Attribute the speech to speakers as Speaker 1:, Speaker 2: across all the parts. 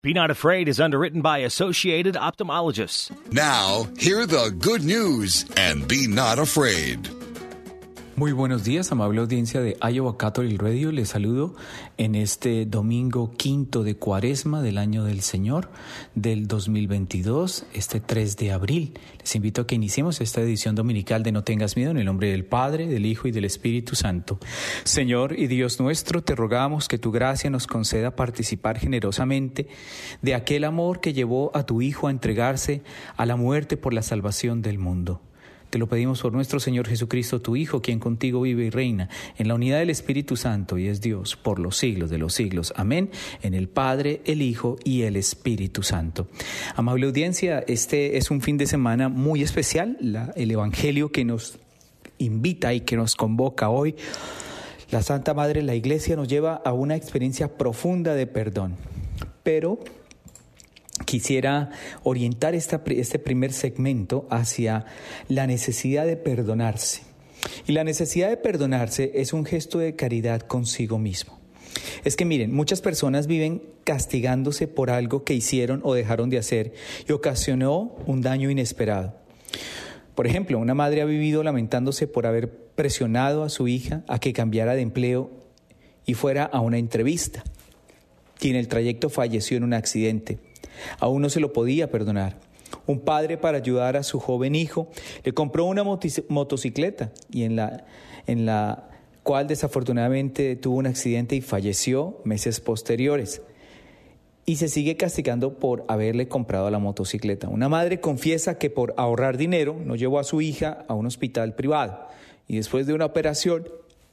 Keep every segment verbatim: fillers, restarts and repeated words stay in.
Speaker 1: Be Not Afraid is underwritten by Associated Ophthalmologists.
Speaker 2: Now, hear the good news and be not afraid.
Speaker 3: Muy buenos días, amable audiencia de Iowa Catholic Radio. Les saludo en este domingo quinto de Cuaresma del año del Señor del dos mil veintidós, este tres de abril. Les invito a que iniciemos esta edición dominical de No Tengas Miedo en el nombre del Padre, del Hijo y del Espíritu Santo. Señor y Dios nuestro, te rogamos que tu gracia nos conceda participar generosamente de aquel amor que llevó a tu Hijo a entregarse a la muerte por la salvación del mundo. Te lo pedimos por nuestro Señor Jesucristo, tu Hijo, quien contigo vive y reina en la unidad del Espíritu Santo y es Dios por los siglos de los siglos. Amén. En el Padre, el Hijo y el Espíritu Santo. Amable audiencia, este es un fin de semana muy especial. La, el Evangelio que nos invita y que nos convoca hoy, la Santa Madre, la Iglesia, nos lleva a una experiencia profunda de perdón. Pero quisiera orientar esta, este primer segmento hacia la necesidad de perdonarse. Y la necesidad de perdonarse es un gesto de caridad consigo mismo. Es que miren, muchas personas viven castigándose por algo que hicieron o dejaron de hacer y ocasionó un daño inesperado. Por ejemplo, una madre ha vivido lamentándose por haber presionado a su hija a que cambiara de empleo y fuera a una entrevista. Y en el trayecto falleció en un accidente. Aún no se lo podía perdonar. Un padre, para ayudar a su joven hijo, le compró una motis- motocicleta y en la, en la cual desafortunadamente tuvo un accidente y falleció meses posteriores. Y se sigue castigando por haberle comprado la motocicleta. Una madre confiesa que por ahorrar dinero no llevó a su hija a un hospital privado y después de una operación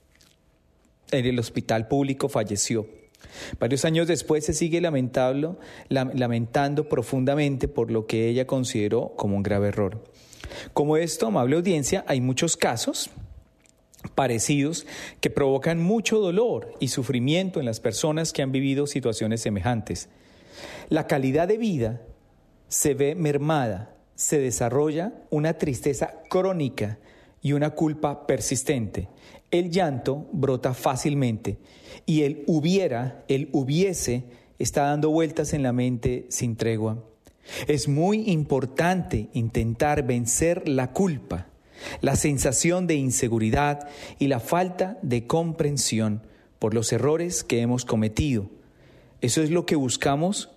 Speaker 3: en el hospital público falleció. Varios años después se sigue lamentando, lamentando profundamente por lo que ella consideró como un grave error. Como esto, amable audiencia, hay muchos casos parecidos que provocan mucho dolor y sufrimiento en las personas que han vivido situaciones semejantes. La calidad de vida se ve mermada, se desarrolla una tristeza crónica y una culpa persistente. El llanto brota fácilmente y el hubiera, el hubiese, está dando vueltas en la mente sin tregua. Es muy importante intentar vencer la culpa, la sensación de inseguridad y la falta de comprensión por los errores que hemos cometido. Eso es lo que buscamos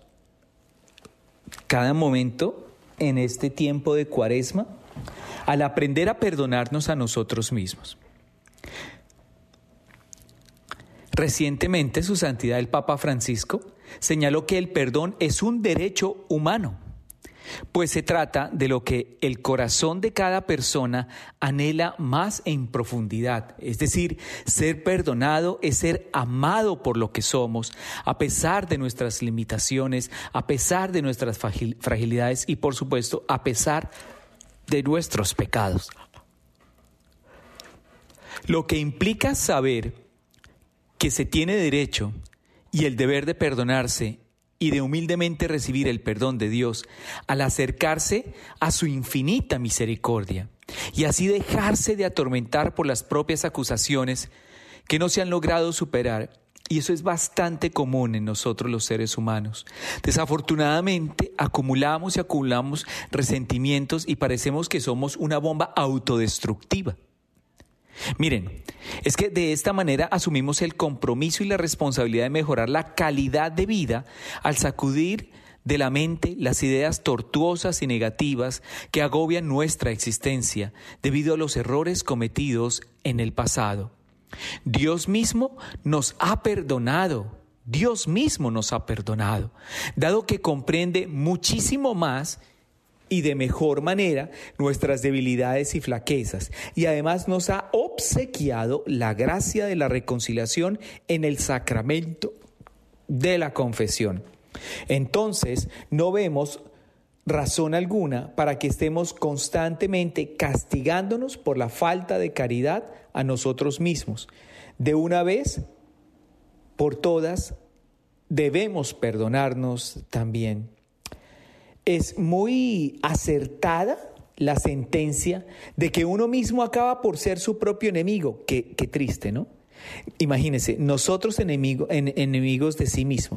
Speaker 3: cada momento en este tiempo de Cuaresma, al aprender a perdonarnos a nosotros mismos. Recientemente, Su Santidad el Papa Francisco señaló que el perdón es un derecho humano, pues se trata de lo que el corazón de cada persona anhela más en profundidad. Es decir, ser perdonado es ser amado por lo que somos, a pesar de nuestras limitaciones, a pesar de nuestras fragilidades y, por supuesto, a pesar de nuestros pecados. Lo que implica saber que se tiene derecho y el deber de perdonarse y de humildemente recibir el perdón de Dios al acercarse a su infinita misericordia y así dejarse de atormentar por las propias acusaciones que no se han logrado superar. Y eso es bastante común en nosotros los seres humanos. Desafortunadamente acumulamos y acumulamos resentimientos y parecemos que somos una bomba autodestructiva. Miren, es que de esta manera asumimos el compromiso y la responsabilidad de mejorar la calidad de vida al sacudir de la mente las ideas tortuosas y negativas que agobian nuestra existencia debido a los errores cometidos en el pasado. Dios mismo nos ha perdonado, Dios mismo nos ha perdonado, dado que comprende muchísimo más y de mejor manera nuestras debilidades y flaquezas, y además nos ha obsequiado la gracia de la reconciliación en el sacramento de la confesión. Entonces, no vemos razón alguna para que estemos constantemente castigándonos por la falta de caridad a nosotros mismos. De una vez por todas, debemos perdonarnos también. Es muy acertada la sentencia de que uno mismo acaba por ser su propio enemigo. Qué, qué triste, ¿no? Imagínense, nosotros enemigo, en, enemigos de sí mismos.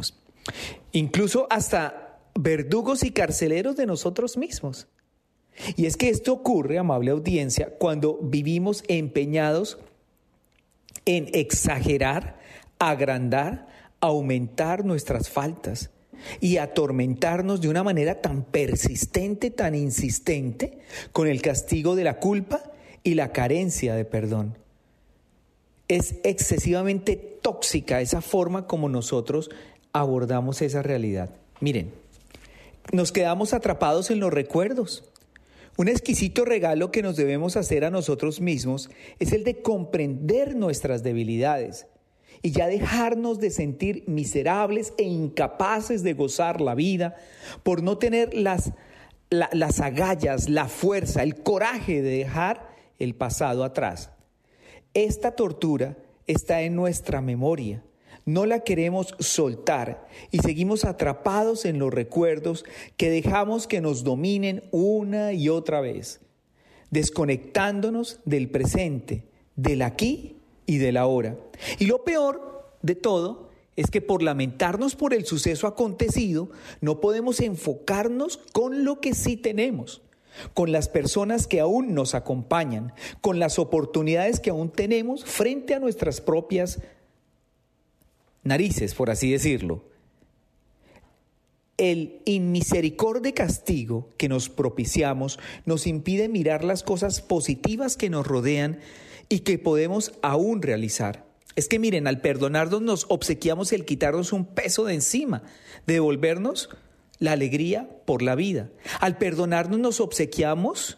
Speaker 3: Incluso hasta verdugos y carceleros de nosotros mismos. Y es que esto ocurre, amable audiencia, cuando vivimos empeñados en exagerar, agrandar, aumentar nuestras faltas y atormentarnos de una manera tan persistente, tan insistente, con el castigo de la culpa y la carencia de perdón. Es excesivamente tóxica esa forma como nosotros abordamos esa realidad. Miren, nos quedamos atrapados en los recuerdos. Un exquisito regalo que nos debemos hacer a nosotros mismos es el de comprender nuestras debilidades y ya dejarnos de sentir miserables e incapaces de gozar la vida por no tener las, la, las agallas, la fuerza, el coraje de dejar el pasado atrás. Esta tortura está en nuestra memoria. No la queremos soltar y seguimos atrapados en los recuerdos que dejamos que nos dominen una y otra vez, desconectándonos del presente, del aquí y del ahora. Y lo peor de todo es que por lamentarnos por el suceso acontecido, no podemos enfocarnos con lo que sí tenemos, con las personas que aún nos acompañan, con las oportunidades que aún tenemos frente a nuestras propias narices, por así decirlo. El inmisericordia castigo que nos propiciamos nos impide mirar las cosas positivas que nos rodean y que podemos aún realizar. Es que miren, al perdonarnos nos obsequiamos el quitarnos un peso de encima, de devolvernos la alegría por la vida. Al perdonarnos nos obsequiamos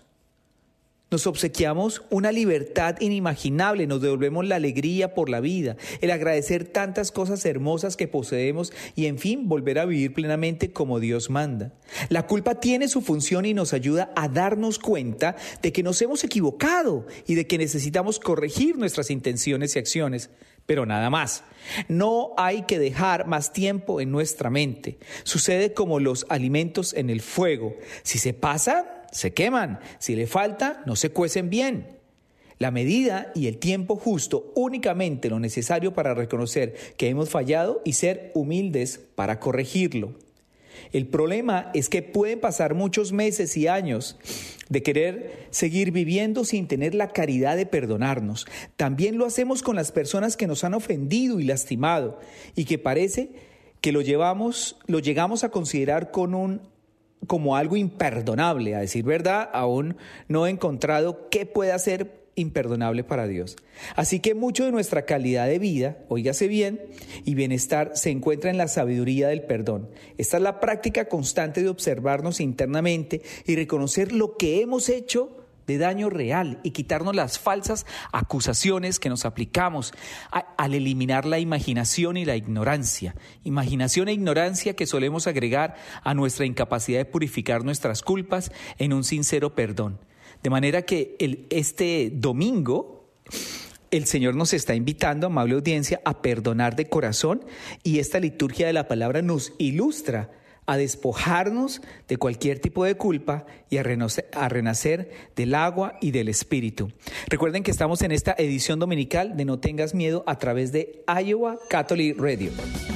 Speaker 3: Nos obsequiamos una libertad inimaginable, nos devolvemos la alegría por la vida, el agradecer tantas cosas hermosas que poseemos y, en fin, volver a vivir plenamente como Dios manda. La culpa tiene su función y nos ayuda a darnos cuenta de que nos hemos equivocado y de que necesitamos corregir nuestras intenciones y acciones, pero nada más. No hay que dejar más tiempo en nuestra mente. Sucede como los alimentos en el fuego. Si se pasa, se queman. Si le falta, no se cuecen bien. La medida y el tiempo justo, únicamente lo necesario para reconocer que hemos fallado y ser humildes para corregirlo. El problema es que pueden pasar muchos meses y años de querer seguir viviendo sin tener la caridad de perdonarnos. También lo hacemos con las personas que nos han ofendido y lastimado y que parece que lo llevamos, lo llegamos a considerar con un como algo imperdonable. A decir verdad, aún no he encontrado qué pueda ser imperdonable para Dios. Así que mucho de nuestra calidad de vida, óigase bien, y bienestar se encuentra en la sabiduría del perdón. Esta es la práctica constante de observarnos internamente y reconocer lo que hemos hecho de daño real y quitarnos las falsas acusaciones que nos aplicamos a, al eliminar la imaginación y la ignorancia. Imaginación e ignorancia que solemos agregar a nuestra incapacidad de purificar nuestras culpas en un sincero perdón. De manera que el, este domingo el Señor nos está invitando, amable audiencia, a perdonar de corazón, y esta liturgia de la palabra nos ilustra a despojarnos de cualquier tipo de culpa y a renacer, a renacer del agua y del Espíritu. Recuerden que estamos en esta edición dominical de No Tengas Miedo a través de Iowa Catholic Radio.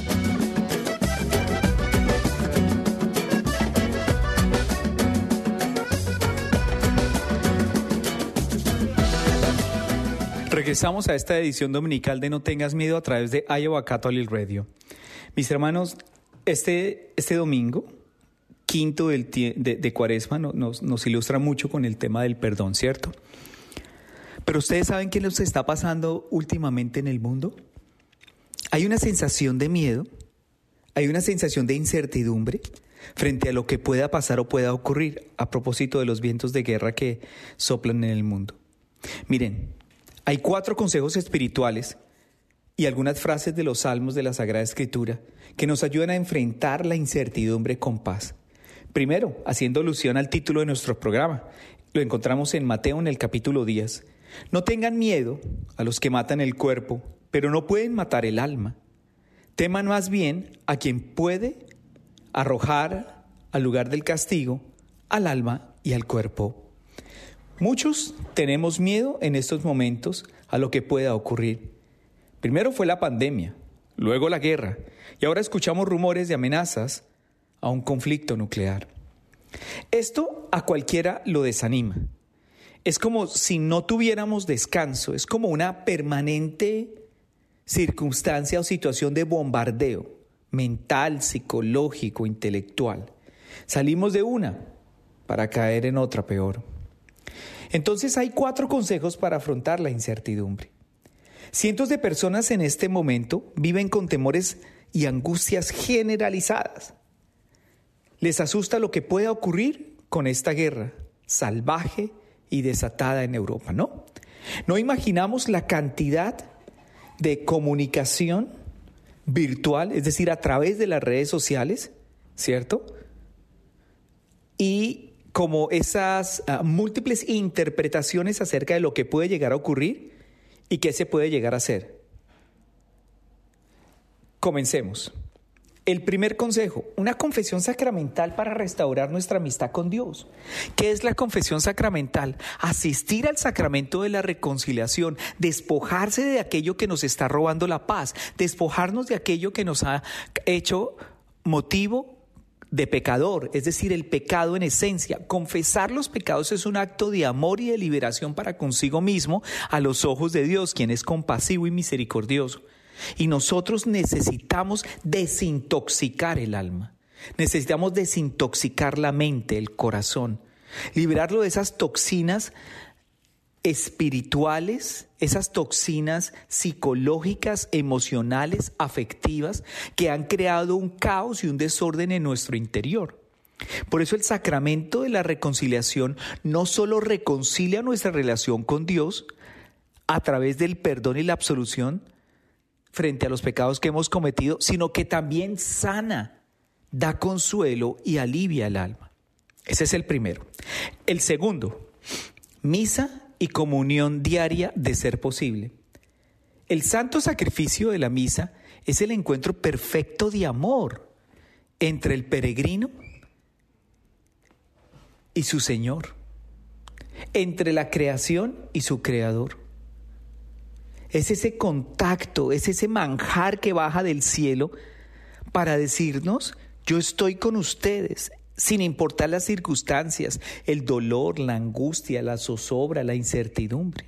Speaker 3: Regresamos a esta edición dominical de No Tengas Miedo a través de Iowa Catholic Radio. Mis hermanos, Este, este domingo, quinto del tie- de, de Cuaresma, no, nos, nos ilustra mucho con el tema del perdón, ¿cierto? Pero ustedes saben qué nos está pasando últimamente en el mundo. Hay una sensación de miedo, hay una sensación de incertidumbre frente a lo que pueda pasar o pueda ocurrir a propósito de los vientos de guerra que soplan en el mundo. Miren, hay cuatro consejos espirituales y algunas frases de los salmos de la Sagrada Escritura que nos ayudan a enfrentar la incertidumbre con paz. Primero, haciendo alusión al título de nuestro programa, lo encontramos en Mateo en el capítulo diez. No tengan miedo a los que matan el cuerpo, pero no pueden matar el alma. Teman más bien a quien puede arrojar al lugar del castigo al alma y al cuerpo. Muchos tenemos miedo en estos momentos a lo que pueda ocurrir. Primero fue la pandemia, luego la guerra, y ahora escuchamos rumores de amenazas a un conflicto nuclear. Esto a cualquiera lo desanima. Es como si no tuviéramos descanso, es como una permanente circunstancia o situación de bombardeo mental, psicológico, intelectual. Salimos de una para caer en otra peor. Entonces hay cuatro consejos para afrontar la incertidumbre. Cientos de personas en este momento viven con temores y angustias generalizadas. Les asusta lo que pueda ocurrir con esta guerra salvaje y desatada en Europa, ¿no? No imaginamos la cantidad de comunicación virtual, es decir, a través de las redes sociales, ¿cierto? Y como esas uh, múltiples interpretaciones acerca de lo que puede llegar a ocurrir y qué se puede llegar a hacer. Comencemos. El primer consejo, una confesión sacramental para restaurar nuestra amistad con Dios. ¿Qué es la confesión sacramental? Asistir al sacramento de la reconciliación, despojarse de aquello que nos está robando la paz, despojarnos de aquello que nos ha hecho motivo de pecador, es decir, el pecado en esencia. Confesar los pecados es un acto de amor y de liberación para consigo mismo a los ojos de Dios, quien es compasivo y misericordioso. Y nosotros necesitamos desintoxicar el alma, necesitamos desintoxicar la mente, el corazón, liberarlo de esas toxinas espirituales, esas toxinas psicológicas, emocionales, afectivas, que han creado un caos y un desorden en nuestro interior. Por eso el sacramento de la reconciliación no solo reconcilia nuestra relación con Dios a través del perdón y la absolución frente a los pecados que hemos cometido, sino que también sana, da consuelo y alivia el alma. Ese es el primero. El segundo, misa y comunión diaria de ser posible. El santo sacrificio de la misa es el encuentro perfecto de amor entre el peregrino y su Señor, entre la creación y su Creador. Es ese contacto, es ese manjar que baja del cielo para decirnos, yo estoy con ustedes, sin importar las circunstancias, el dolor, la angustia, la zozobra, la incertidumbre.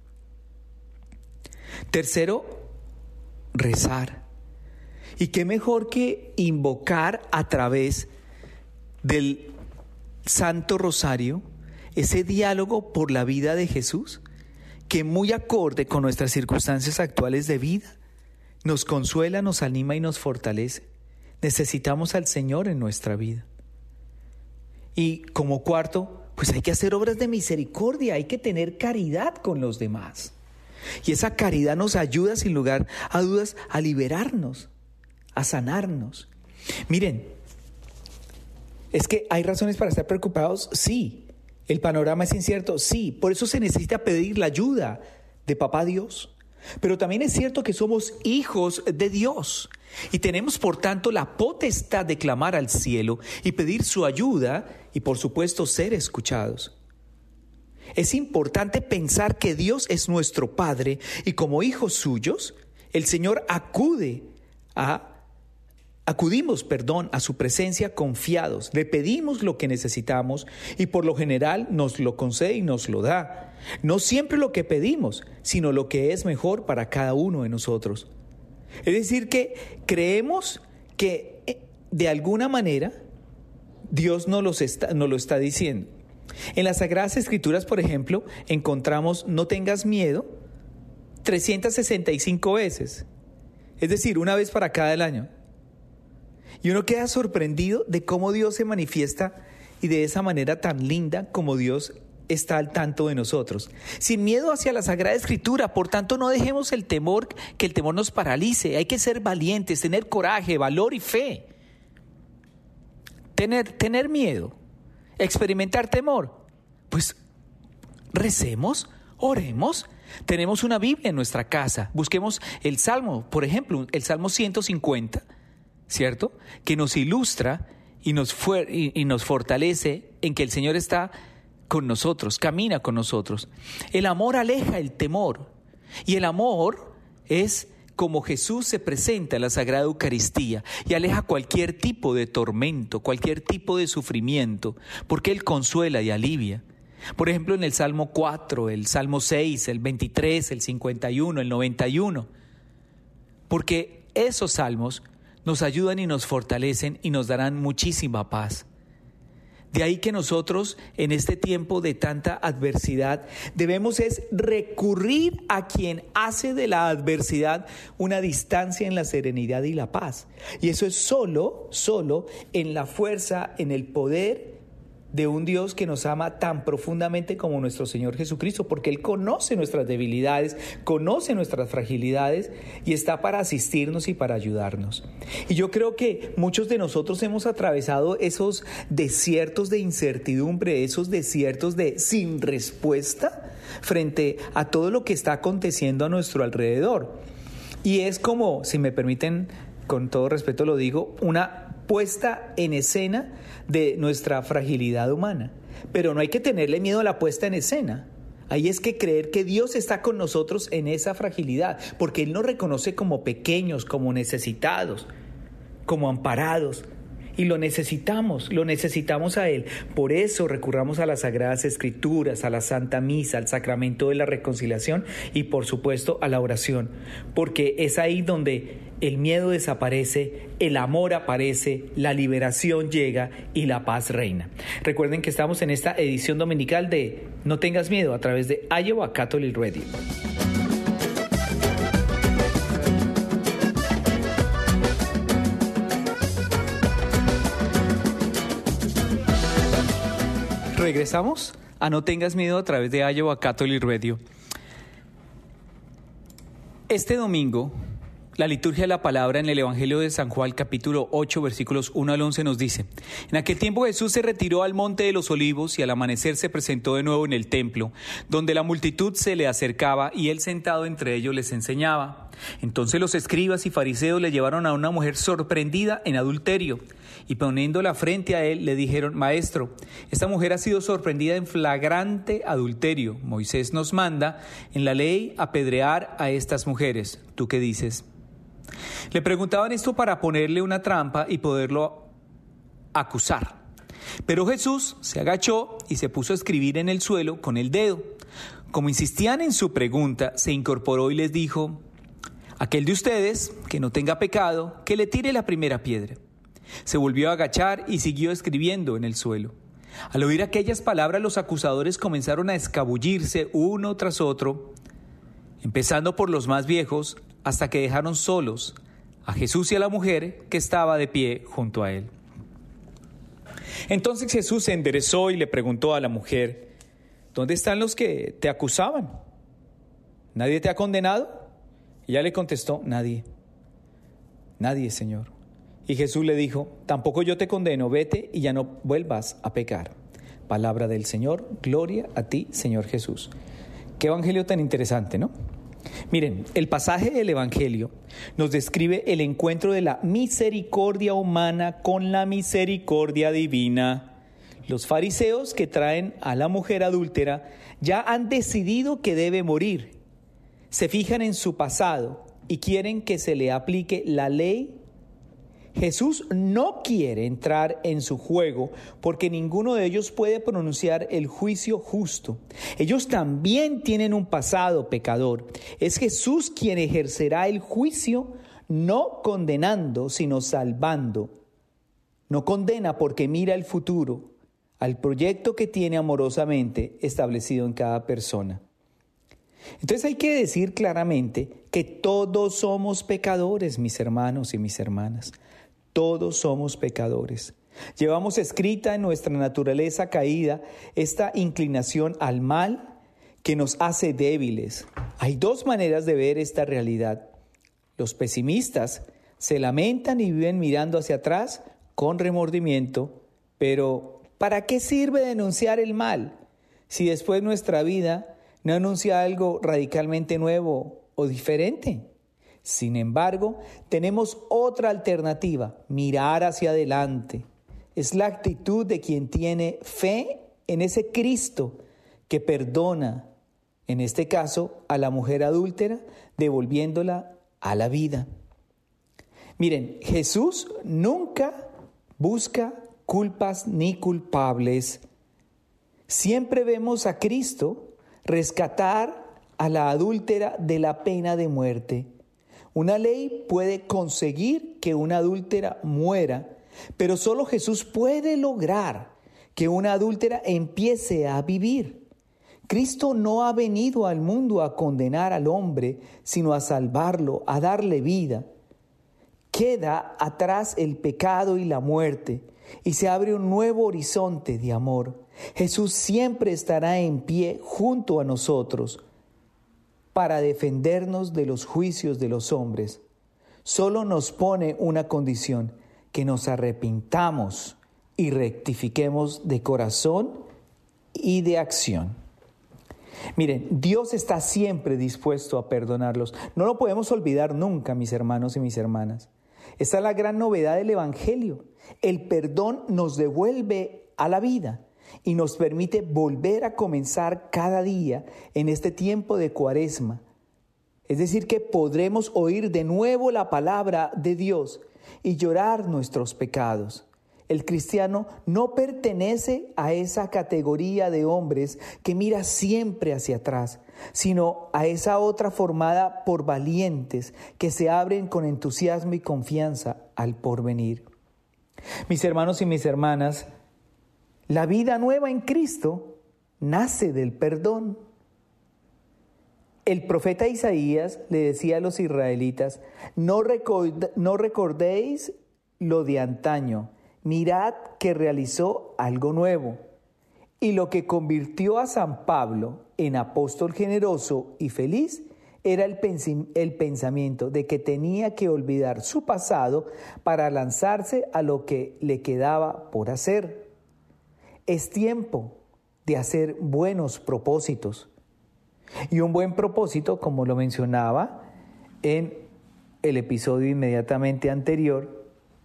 Speaker 3: Tercero, rezar. Y qué mejor que invocar a través del Santo Rosario ese diálogo por la vida de Jesús, que muy acorde con nuestras circunstancias actuales de vida, nos consuela, nos anima y nos fortalece. Necesitamos al Señor en nuestra vida. Y como cuarto, pues hay que hacer obras de misericordia, hay que tener caridad con los demás. Y esa caridad nos ayuda, sin lugar a dudas, a liberarnos, a sanarnos. Miren, es que hay razones para estar preocupados, sí. ¿El panorama es incierto? Sí, por eso se necesita pedir la ayuda de Papá Dios. Pero también es cierto que somos hijos de Dios y tenemos por tanto la potestad de clamar al cielo y pedir su ayuda y por supuesto ser escuchados. Es importante pensar que Dios es nuestro Padre y como hijos suyos, el Señor acude a Acudimos, perdón, a su presencia confiados, le pedimos lo que necesitamos y por lo general nos lo concede y nos lo da. No siempre lo que pedimos, sino lo que es mejor para cada uno de nosotros. Es decir, que creemos que de alguna manera Dios nos, los está, nos lo está diciendo. En las Sagradas Escrituras, por ejemplo, encontramos no tengas miedo trescientas sesenta y cinco veces, es decir, una vez para cada año. Y uno queda sorprendido de cómo Dios se manifiesta y de esa manera tan linda como Dios está al tanto de nosotros. Sin miedo hacia la Sagrada Escritura, por tanto no dejemos el temor, que el temor nos paralice. Hay que ser valientes, tener coraje, valor y fe. Tener, tener miedo, experimentar temor, pues recemos, oremos. Tenemos una Biblia en nuestra casa, busquemos el Salmo, por ejemplo, el Salmo ciento cincuenta, ¿cierto? Que nos ilustra y nos, fuer- y, y nos fortalece en que el Señor está con nosotros, camina con nosotros. El amor aleja el temor y el amor es como Jesús se presenta en la Sagrada Eucaristía y aleja cualquier tipo de tormento, cualquier tipo de sufrimiento, porque Él consuela y alivia. Por ejemplo, en el Salmo cuatro, el Salmo seis, el veintitrés, el cincuenta y uno, el noventa y uno, porque esos salmos nos ayudan y nos fortalecen y nos darán muchísima paz. De ahí que nosotros, en este tiempo de tanta adversidad, debemos es recurrir a quien hace de la adversidad una distancia en la serenidad y la paz. Y eso es solo, solo en la fuerza, en el poder de un Dios que nos ama tan profundamente como nuestro Señor Jesucristo, porque Él conoce nuestras debilidades, conoce nuestras fragilidades y está para asistirnos y para ayudarnos. Y yo creo que muchos de nosotros hemos atravesado esos desiertos de incertidumbre, esos desiertos de sin respuesta frente a todo lo que está aconteciendo a nuestro alrededor. Y es como, si me permiten, con todo respeto lo digo, una puesta en escena de nuestra fragilidad humana. Pero no hay que tenerle miedo a la puesta en escena. Ahí es que creer que Dios está con nosotros en esa fragilidad, porque Él nos reconoce como pequeños, como necesitados, como amparados. Y lo necesitamos, lo necesitamos a Él. Por eso recurramos a las Sagradas Escrituras, a la Santa Misa, al Sacramento de la Reconciliación y por supuesto a la oración. Porque es ahí donde el miedo desaparece, el amor aparece, la liberación llega y la paz reina. Recuerden que estamos en esta edición dominical de No tengas miedo a través de Iowa Catholic Radio. Regresamos a No tengas miedo a través de Iowa Catholic Radio. Este domingo, la liturgia de la palabra en el Evangelio de San Juan, capítulo ocho, versículos uno al once, nos dice: En aquel tiempo Jesús se retiró al monte de los Olivos y al amanecer se presentó de nuevo en el templo, donde la multitud se le acercaba y él sentado entre ellos les enseñaba. Entonces los escribas y fariseos le llevaron a una mujer sorprendida en adulterio y poniéndola frente a él le dijeron: Maestro, esta mujer ha sido sorprendida en flagrante adulterio. Moisés nos manda en la ley apedrear a estas mujeres. ¿Tú qué dices? Le preguntaban esto para ponerle una trampa y poderlo acusar. Pero Jesús se agachó y se puso a escribir en el suelo con el dedo. Como insistían en su pregunta, se incorporó y les dijo: Aquel de ustedes que no tenga pecado, que le tire la primera piedra. Se volvió a agachar y siguió escribiendo en el suelo. Al oír aquellas palabras, los acusadores comenzaron a escabullirse uno tras otro, empezando por los más viejos, hasta que dejaron solos a Jesús y a la mujer que estaba de pie junto a él. Entonces Jesús se enderezó y le preguntó a la mujer: ¿Dónde están los que te acusaban? ¿Nadie te ha condenado? Y ella le contestó: Nadie. Nadie, Señor. Y Jesús le dijo: Tampoco yo te condeno, vete y ya no vuelvas a pecar. Palabra del Señor, gloria a ti, Señor Jesús. Qué evangelio tan interesante, ¿no? Miren, el pasaje del Evangelio nos describe el encuentro de la misericordia humana con la misericordia divina. Los fariseos que traen a la mujer adúltera ya han decidido que debe morir. Se fijan en su pasado y quieren que se le aplique la ley. Jesús no quiere entrar en su juego porque ninguno de ellos puede pronunciar el juicio justo. Ellos también tienen un pasado pecador. Es Jesús quien ejercerá el juicio, no condenando, sino salvando. No condena porque mira el futuro, al proyecto que tiene amorosamente establecido en cada persona. Entonces hay que decir claramente que todos somos pecadores, mis hermanos y mis hermanas. Todos somos pecadores. Llevamos escrita en nuestra naturaleza caída esta inclinación al mal que nos hace débiles. Hay dos maneras de ver esta realidad. Los pesimistas se lamentan y viven mirando hacia atrás con remordimiento, pero ¿para qué sirve denunciar el mal si después nuestra vida no anuncia algo radicalmente nuevo o diferente? Sin embargo, tenemos otra alternativa: mirar hacia adelante. Es la actitud de quien tiene fe en ese Cristo que perdona, en este caso, a la mujer adúltera, devolviéndola a la vida. Miren, Jesús nunca busca culpas ni culpables. Siempre vemos a Cristo rescatar a la adúltera de la pena de muerte. Una ley puede conseguir que una adúltera muera, pero solo Jesús puede lograr que una adúltera empiece a vivir. Cristo no ha venido al mundo a condenar al hombre, sino a salvarlo, a darle vida. Queda atrás el pecado y la muerte, y se abre un nuevo horizonte de amor. Jesús siempre estará en pie junto a nosotros para defendernos de los juicios de los hombres. Solo nos pone una condición: que nos arrepintamos y rectifiquemos de corazón y de acción. Miren, Dios está siempre dispuesto a perdonarlos. No lo podemos olvidar nunca, mis hermanos y mis hermanas. Esta es la gran novedad del Evangelio. El perdón nos devuelve a la vida y nos permite volver a comenzar cada día en este tiempo de Cuaresma. Es decir, que podremos oír de nuevo la palabra de Dios y llorar nuestros pecados. El cristiano no pertenece a esa categoría de hombres que mira siempre hacia atrás, sino a esa otra formada por valientes que se abren con entusiasmo y confianza al porvenir. Mis hermanos y mis hermanas, la vida nueva en Cristo nace del perdón. El profeta Isaías le decía a los israelitas: no, record- no recordéis lo de antaño, mirad que realizó algo nuevo. Y lo que convirtió a San Pablo en apóstol generoso y feliz era el, pens- el pensamiento de que tenía que olvidar su pasado para lanzarse a lo que le quedaba por hacer. Es tiempo de hacer buenos propósitos. Y un buen propósito, como lo mencionaba en el episodio inmediatamente anterior,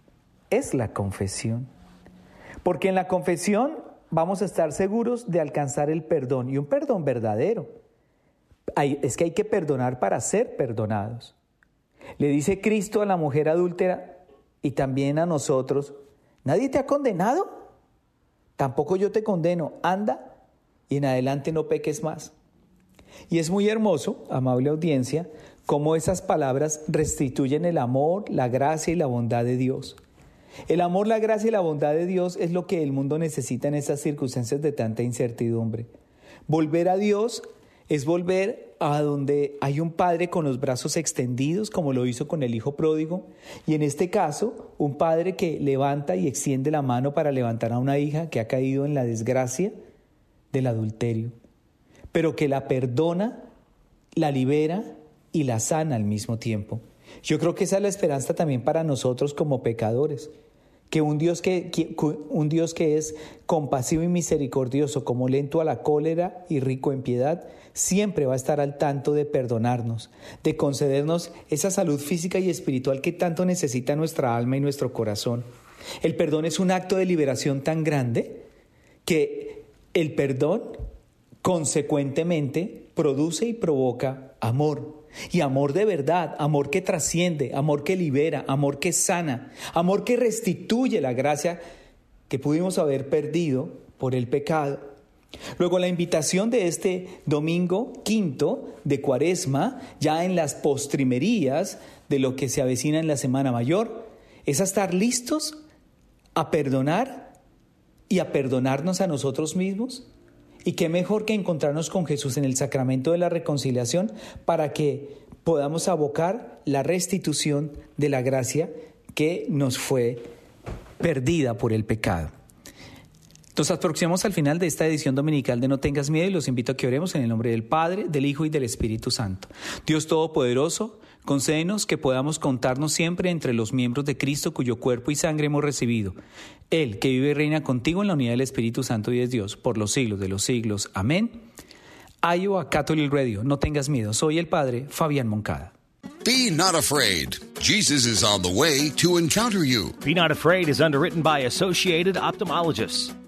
Speaker 3: es la confesión. Porque en la confesión vamos a estar seguros de alcanzar el perdón, y un perdón verdadero. Hay, es que hay que perdonar para ser perdonados. Le dice Cristo a la mujer adúltera y también a nosotros: ¿nadie te ha condenado? Tampoco yo te condeno. Anda y en adelante no peques más. Y es muy hermoso, amable audiencia, cómo esas palabras restituyen el amor, la gracia y la bondad de Dios. El amor, la gracia y la bondad de Dios es lo que el mundo necesita en estas circunstancias de tanta incertidumbre. Volver a Dios es volver a donde hay un padre con los brazos extendidos, como lo hizo con el hijo pródigo, y en este caso, un padre que levanta y extiende la mano para levantar a una hija que ha caído en la desgracia del adulterio, pero que la perdona, la libera y la sana al mismo tiempo. Yo creo que esa es la esperanza también para nosotros como pecadores, que un Dios que, que, un Dios que es compasivo y misericordioso, como lento a la cólera y rico en piedad, siempre va a estar al tanto de perdonarnos, de concedernos esa salud física y espiritual que tanto necesita nuestra alma y nuestro corazón. El perdón es un acto de liberación tan grande que el perdón consecuentemente produce y provoca amor. Y amor de verdad, amor que trasciende, amor que libera, amor que sana, amor que restituye la gracia que pudimos haber perdido por el pecado. Luego, la invitación de este domingo quinto de Cuaresma, ya en las postrimerías de lo que se avecina en la Semana Mayor, es a estar listos a perdonar y a perdonarnos a nosotros mismos. Y qué mejor que encontrarnos con Jesús en el sacramento de la reconciliación para que podamos abocar la restitución de la gracia que nos fue perdida por el pecado. Nos aproximamos al final de esta edición dominical de No Tengas Miedo y los invito a que oremos en el nombre del Padre, del Hijo y del Espíritu Santo. Dios Todopoderoso, concédenos que podamos contarnos siempre entre los miembros de Cristo cuyo cuerpo y sangre hemos recibido. Él, que vive y reina contigo en la unidad del Espíritu Santo y es Dios, por los siglos de los siglos. Amén. Iowa Catholic Radio, No Tengas Miedo. Soy el Padre Fabián Moncada.
Speaker 2: Be not afraid. Jesus is on the way to encounter you.
Speaker 1: Be Not Afraid is underwritten by Associated Ophthalmologists.